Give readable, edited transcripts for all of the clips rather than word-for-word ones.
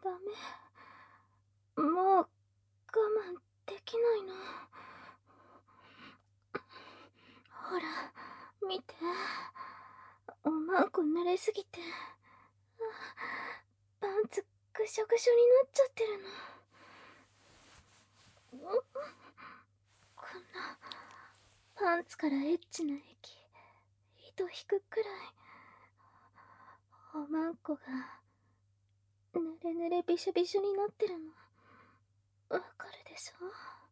ダメ。もう我慢できないの。ほら、見て。おまんこ濡れすぎて、パンツぐしょぐしょになっちゃってるの。こんなパンツからエッチな液糸引くくらいおまんこがぬれぬれびしょびしょになってるのわかるでし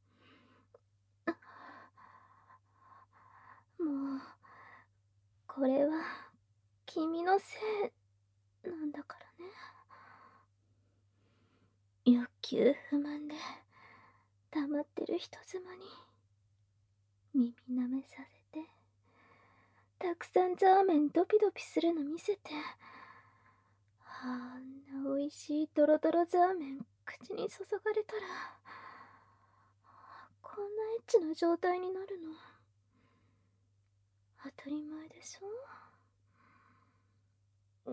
ょ。もうこれは君のせいなんだからね。欲求不満で溜まってる人妻に耳舐めさせて、たくさんザーメンドピドピするの見せて、あんな美味しいドロドロザーメン口に注がれたら、こんなエッチな状態になるの当たり前でしょ。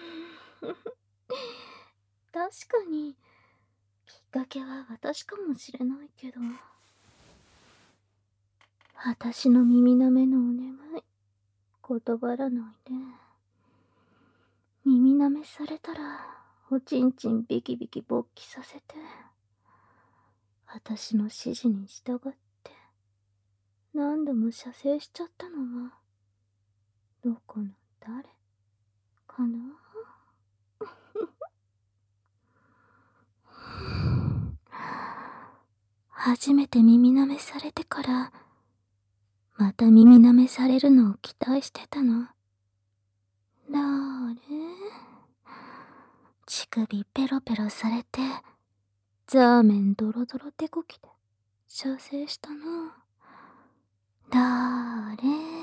確かにきっかけは私かもしれないけど、私の耳舐めのお願い断らないで。耳舐めされたらおちんちんビキビキ勃起させて、私の指示に従って何度も射精しちゃったのはどこの誰かな。初めて耳舐めされてからまた耳舐めされるのを期待してたの。だーれ、乳首ペロペロされてザーメンドロドロ手こきで射精したの。だーれ、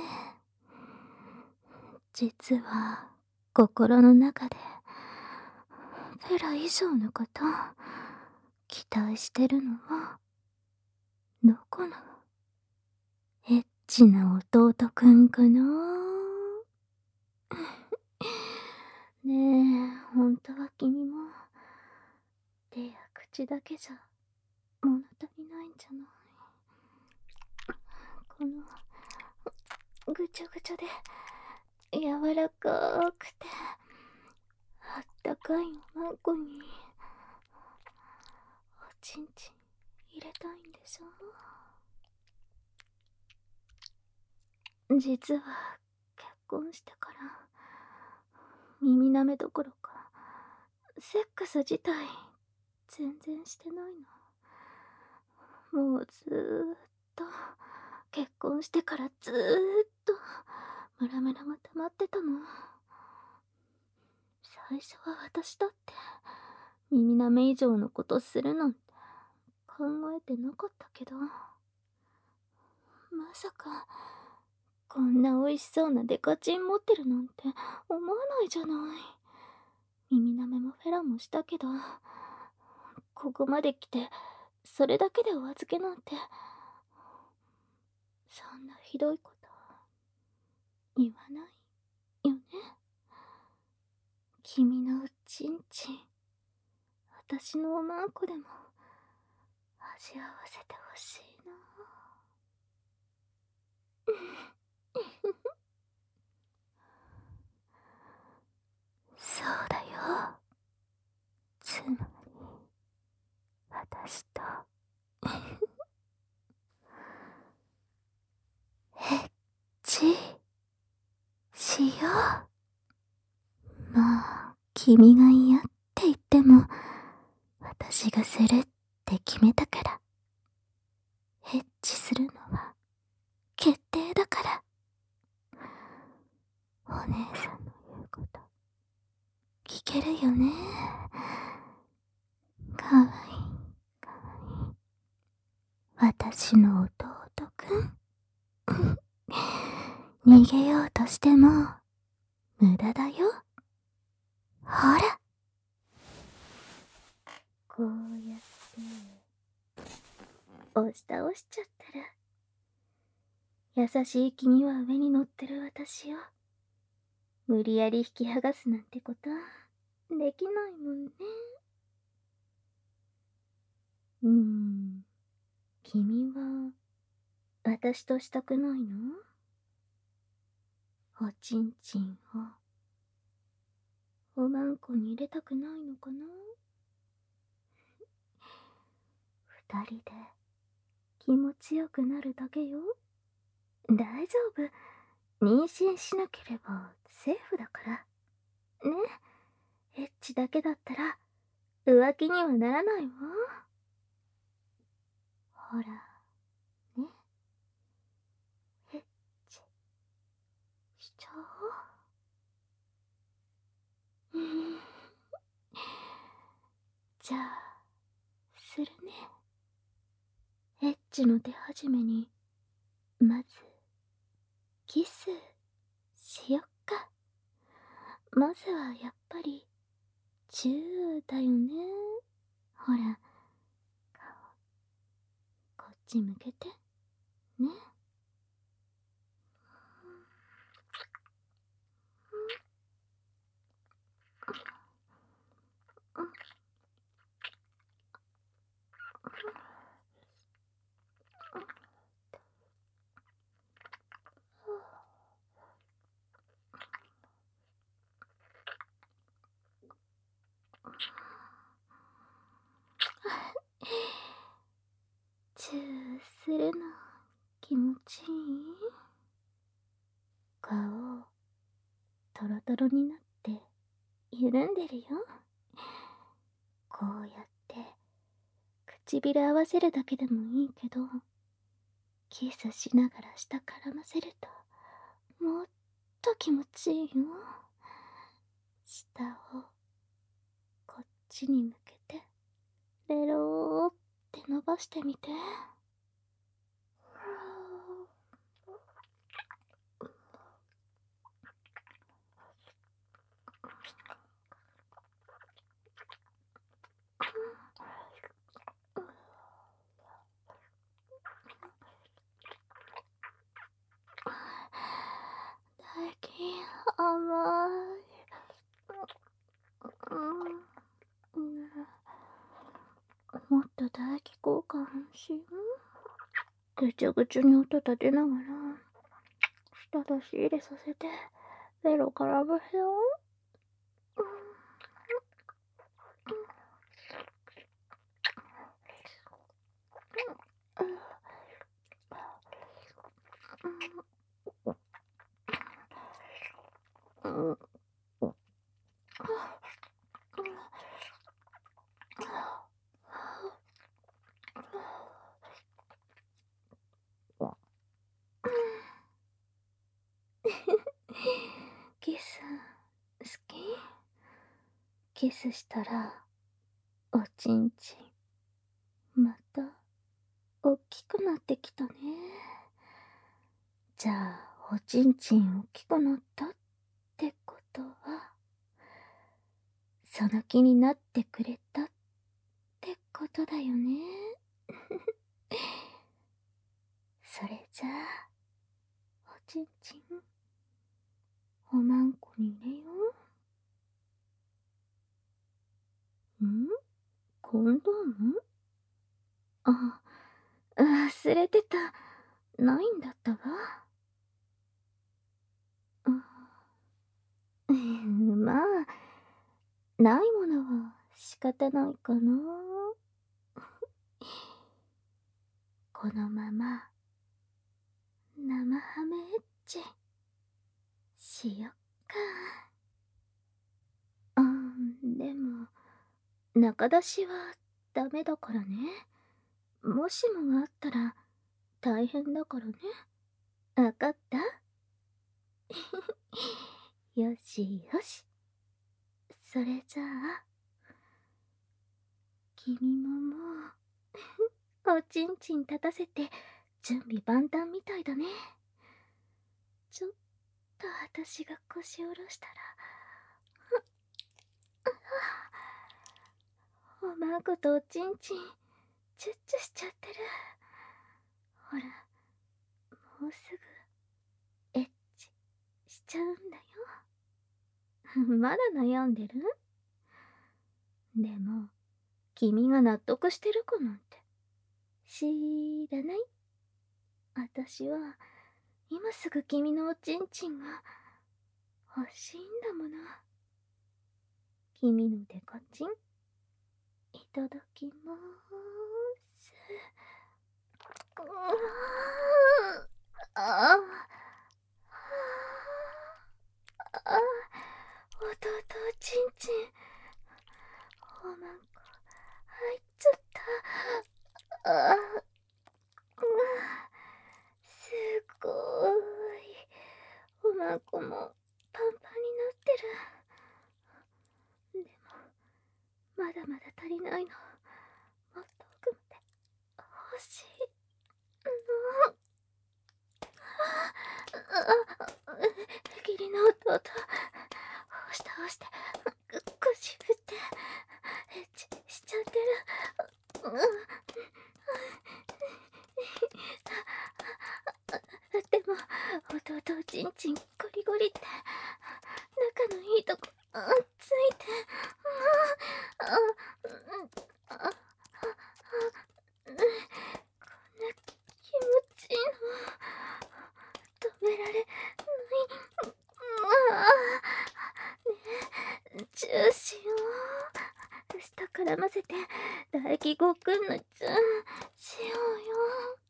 実は心の中でフェラ以上のこと期待してるのはどこのエッチな弟くんかな。ねえ、ほんとは君も手や口だけじゃ物足りないんじゃない？このぐちゃぐちゃで柔らかくてあったかいおまんこにおちんちん入れたいんでしょ。実は結婚してから耳舐めどころかセックス自体全然してないの。もうずーっと結婚してからずーっとムラムラが溜まってたの。最初は私だって耳舐め以上のことするなんて考えてなかったけど、まさかこんな美味しそうなデカチン持ってるなんて思わないじゃない。耳舐めもフェラもしたけど、ここまで来てそれだけでお預けなんて、そんなひどいこと言わないよね。君のおちんちん私のおまんこでも味わわせてほしいな。そうだよ。つまり私とエッチしよう。まあ君が嫌って言っても私がするって決めたから、エッチするのは決定だから。お姉さんの言うこと聞けるよね。かわいいかわいい私の弟くん。逃げようとしても無駄だよ。ほら、こうやって押し倒しちゃったら、優しい君は上に乗ってる私を無理やり引き剥がすなんてことできないもんね。 うーん、君は私としたくないの？おちんちんをおまんこに入れたくないのかな？二人で気持ちよくなるだけよ。大丈夫。妊娠しなければセーフだから。ね。エッチだけだったら浮気にはならないわ。ほら、ね。エッチしちゃおう。じゃあ、するね。エッチの手始めに、まず、キスしよっか。まずはやっぱり、チューだよね。ほら、顔、こっち向けて、ね。チューするの気持ちいい？顔、トロトロになって緩んでるよ。こうやって唇合わせるだけでもいいけど、キスしながら舌絡ませるともっと気持ちいいよ。舌をこっちに向けてベローって伸ばしてみて。最近甘い。もっと唾液交換しよう。ぐちゃぐちゃに音立てながら舌出し入れさせてベロ絡ませよう。キス好き？キスしたらおちんちんまたおっきくなってきたね。じゃあおちんちんおっきくなったってことはその気になってくれたってことだよね。それじゃあおちんちんおまんこに入れよう。コンドーム？あ、忘れてた。ないんだったわ。まあ、ないものは仕方ないかな。このまま、生ハムエッチ、しよっか。でも、中出しはダメだからね。もしもがあったら大変だからね。わかった？よしよし。それじゃあ、君ももう、おちんちん立たせて準備万端みたいだね。ちょっと私が腰下ろしたら、おまんことおちんちん、チュッチュしちゃってる。ほら、もうすぐ、エッチしちゃうんだよ。まだ悩んでる？でも、 君が納得してるかなんて知らない。私は今すぐ君のおちんちんが欲しいんだもの。君のデカチンいただきまーす。うわあああ、弟おちんちんおまんこ入っちゃった。すごーい。おまんこもパンパンになってる。でもまだまだ足りないの。もっと奥まで欲しいの。義理の弟押して押して腰振ってエッチしちゃってる。でも弟おちんちんゴリゴリって仲のいいとこついてこんな気持ちいいの止められない。ねえチューしよう。下から混ぜて唾液ごっくんのチューしようよ。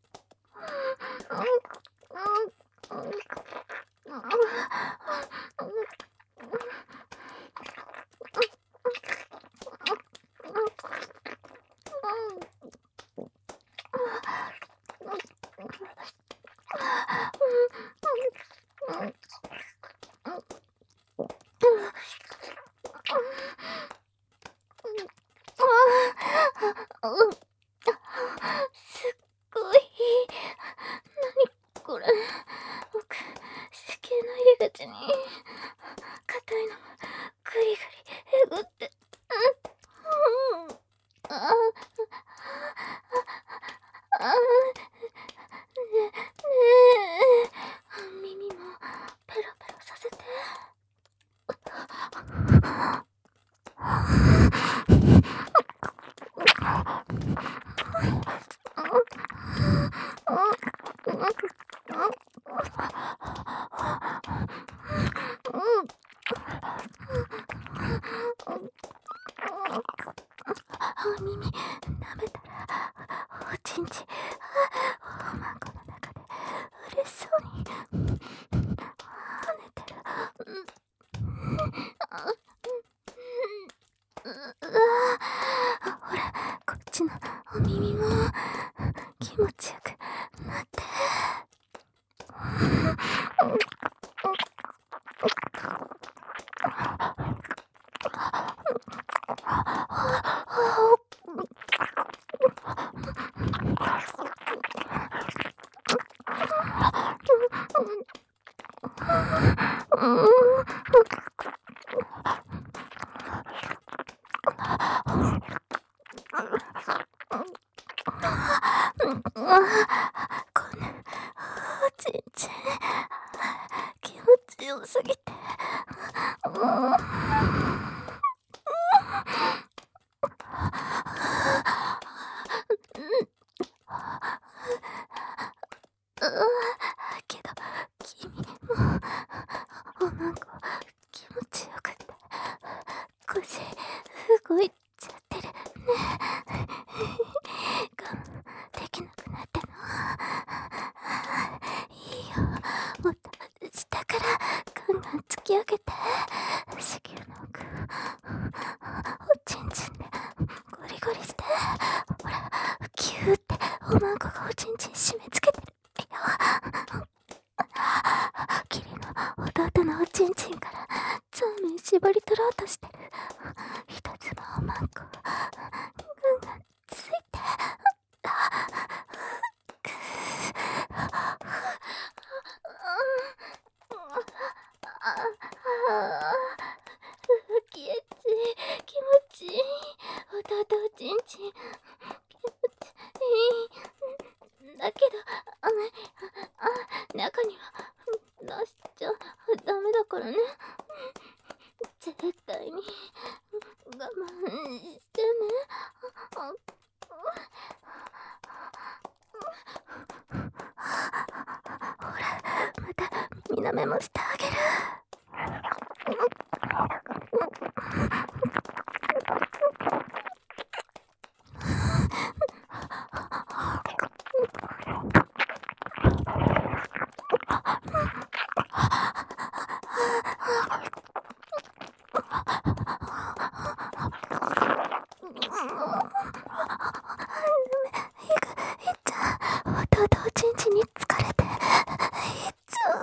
すっごい。何これ。僕子宮の入り口に硬いのグリグリえぐってねえ耳もペロペロさせて。お耳舐めたらおちんちおまんこの中で嬉しそうに跳ねてる。ほらこっちのお耳も気持ちよくなって。こんなおちんちん気持ちよすぎてけど君もおまんこ気持ちよくて腰動いちゃってるね。我慢できなくなってもいいよ。もっと下からガンガン突き上げて子宮の奥おちんちんでゴリゴリして。ほらキューっておまんこがおちんちん締め付けてるよ。義理の弟のおちんちんからザーメン絞り取ろうとしてる一つのおまんこガンガンついて。気持ちいい。弟おちんちん気持ちいい。だけど中には出しちゃダメだからね。絶対に我慢してね。 いっちゃん、弟おちんちんに疲れて、いっちゃ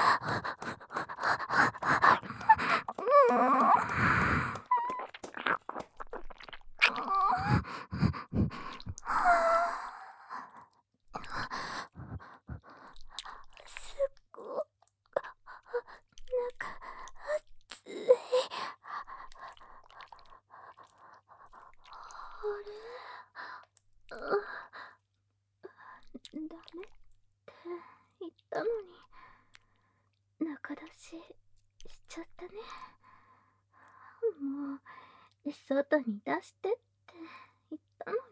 すっごく、なんか、熱い。あれ、ダメって言ったのに、仲出ししちゃったね。もう、外に出してって言ったの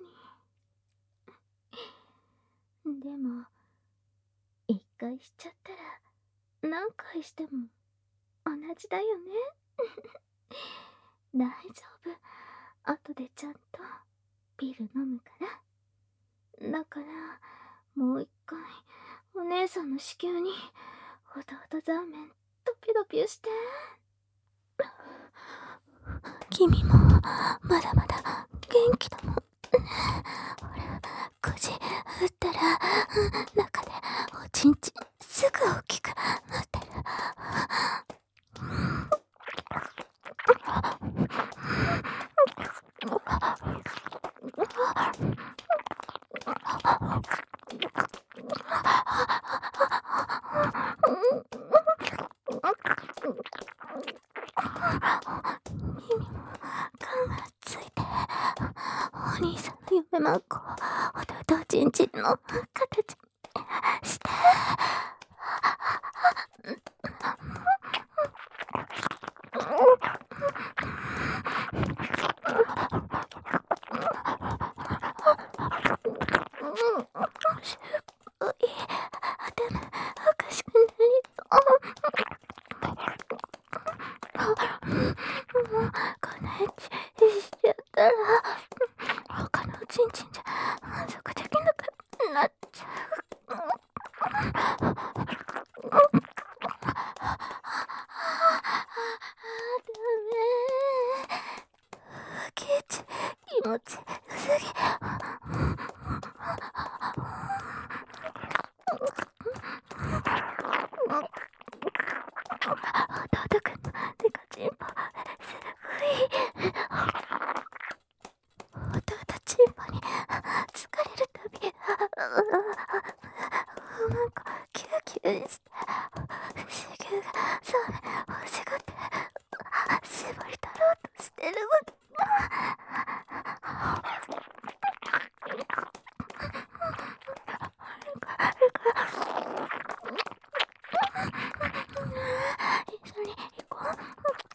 に。でも、一回しちゃったら、何回しても同じだよね。大丈夫。後でちゃんとビール飲むから。だから、もう一回、お姉さんの子宮に、弟ザーメン、ドピドピして。君も、まだまだ、元気だもん。ほら、9時打ったら、中で、おちんちん、すぐ大きくなってる。君も勘がついて、お兄さんの夢まんこ弟おちんちんの形して。すごい。頭おかしくなりそう。もうこんなエッチしちゃったら、他のおちんちんじゃ満足できなくなっちゃう。ダメ。ケチ、気持ちよすぎ。弟くんのデカチンポ、すごい。弟チンポに疲れるたび、なんかキューキューして、子宮がそうね、欲しがって絞り取ろうとしてるわ。一緒に行こう。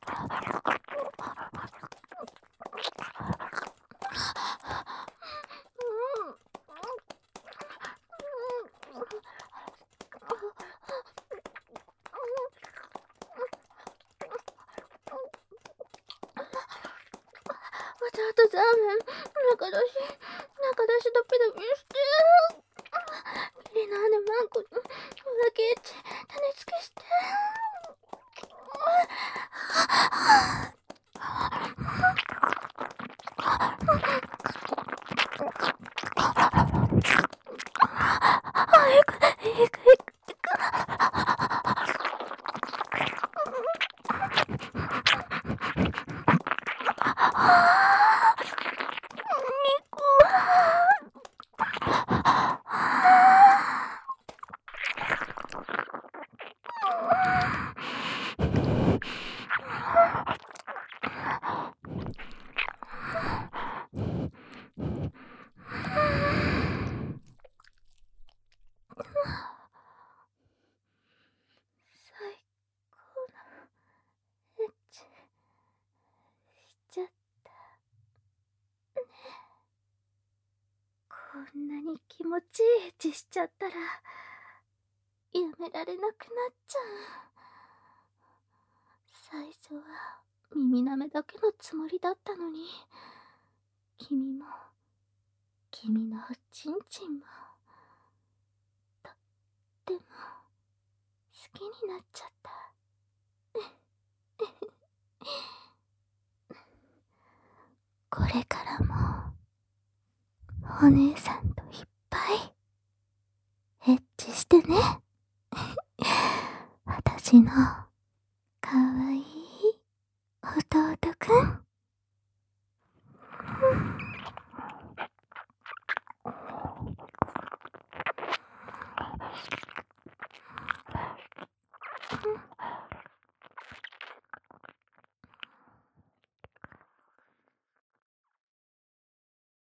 弟ザーメン、中出しドピドピして。義理の姉マンコに、おだけエッチ、種付けして。早く、早く、最高のエッチしちゃった。こんなに気持ちいいエッチしちゃったら、やめられなくなっちゃう。最初は耳なめだけのつもりだったのに、君も、君のおちんちんも、とっても好きになっちゃった。 これからもお姉さんといっぱいエッチしてね。私の